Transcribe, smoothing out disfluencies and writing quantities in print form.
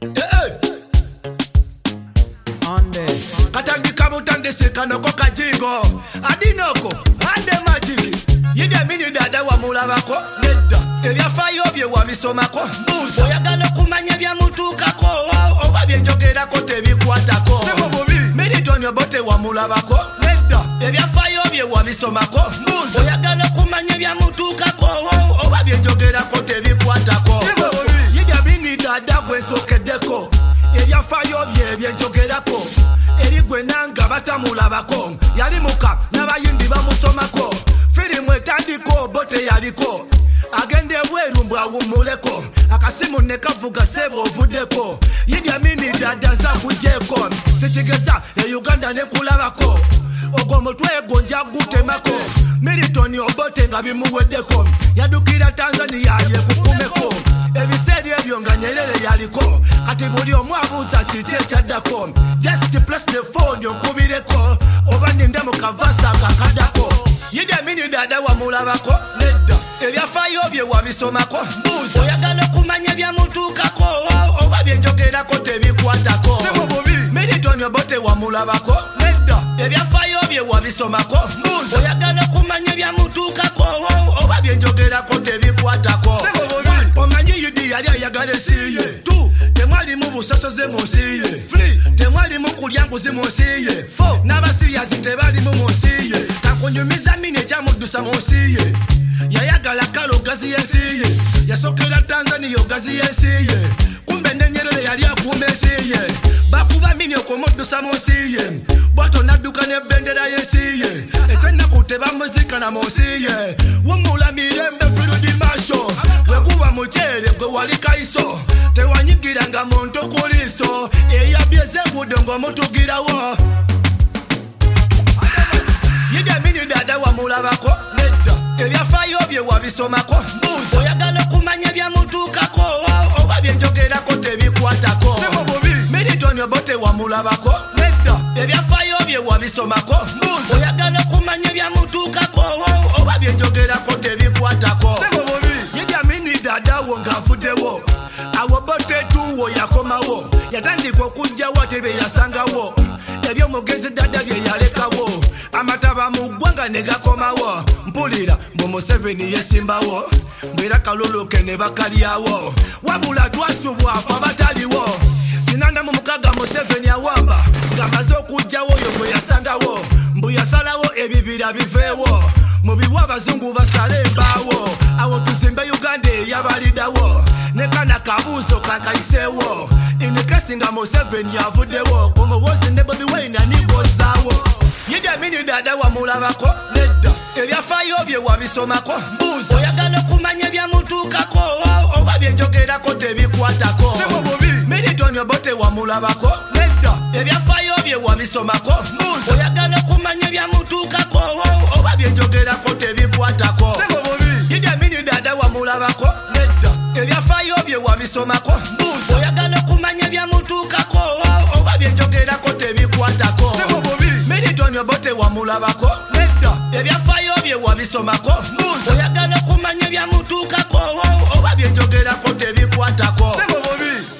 Ande katandika butandisika noko kajigo adinoko ande majiki yide mini dada wa mulabako nedda ebyafaayo bye wabisomako mbuuzo oyagala okumanya byamutuukako oba byenjogerako tebikwatako semububi Milton Obote wa mulabako nedda ebyafaayo bye wabisomako mbuuzo oyagala okumanya byamutuukako oba byenjogerako tebikwatako semububi yide mini dada gwesokeddeko ebyafaayo bye byenjogerako eri gwe nanga batamulabako yali muka n'abayindi bamusomako firimu etandika Obote yaliko agende bweru mbw awummuleko akasimu ne kavuga sebo ovuddeko Idi Amini dada nza kujeko sikigeza e Uganda ne kulabako ogwo mutwe gonja gutemako Milton Obote nga bimuweddeko yadukira Tanzania yekukumeko ebiseeri ebyo nga Nyerere yaliko kati buli omu abuuza kiki ekyaddako just press the phone onkubireko oba ninde mu kavasa akakadako Idi Amini dada wamulabako nedda ebyafaayo bye wabisomako mbuuzo oyagala okumanya byamutuukako oba byenjogerako tebikwatako semububi Milton Obote wamulabako nedda ebyafaayo bye wabisomako mbuuzo oyagala okumanya byamutuukako oba byenjogerako tebikwatako semububi omanyi Idi yali ayagala ensi ye tu temwalimu busosoze mu nsi ye free temwalimu kulya nguzi mu nsi ye fo n'abasiyazi tebalimu mu nsi ye kakunyumiza mini ekyamuddusa mu nsi ye yayagala kalo gazi y'ensi ye yasokera Tanzania gazi y'ensi ye kumbe ne Nyerere yali akuuma ensi ye bakuba mini okumuddusa mu nsi ye bwato nadduka ne bendera y'ensi ye ekyennaku tebamuzikana mu nsi ye wumula mirembe firudi masho weguba mukyere gwe wali kaiso tewanyigiranga muntu ku liiso eyabyeze engudde ng'omutugirawo Idi Amini dada wamulabako nedda ebyafaayo bye wabisomako mbuuzo oyagala okumanya byamutuukako oba byenjogerako tebikwatako semububi Milton Obote wamulabako nedda ebyafaayo bye wabisomako mbuuzo oyagala okumanya byamutuukako oba byenjogerako tebikwatako semububi Idi Amini dada wo ng'avuddewo awo Obote tuwo yakomawo yatandika okujjawo tebe yasangawo eby'omugezi dada bye yalekawo amataba mu ggwanga ne gakomawo mpulira mbu Museveni yesimbawo mbwera kaluluke ne bakalyawo wabula twasubwafu abataliwo kinanda mu mukaga Museveni awamba ng'amaze okujjawo oyo gwe yasangawo mbu yasalawo ebibira biveewo mu biwa abazungu basale embaawo awo tuzimbe Uganda eyabalidawo ne kana kabuuso kankayiseewo inikesi nga Museveni avuddewo ku muwozi ne Bobi Wine anigozaawo Idi Amini dada wamulabako nedda ebyafaayo bye wabisomako mbuuzo oyagala okumanya byamutuukako oba byenjogerako tebikwatako semububi Milton Obote wamulabako nedda ebyafaayo bye wabisomako mbuuzo oyagala okumanya byamutuukako oba byenjogerako tebikwatako semububi Idi Amini dada wamulabako nedda ebyafaayo bye wabisomako mbuuzo oyagala okumanya byamutuukako oba byenjogerako tebikwatako semububi Milton Obote wamulabako nedda ebyafaayo bye wabisomako mbuuzo oyagala okumanya byamutuukako oba byenjogerako tebikwatako semububi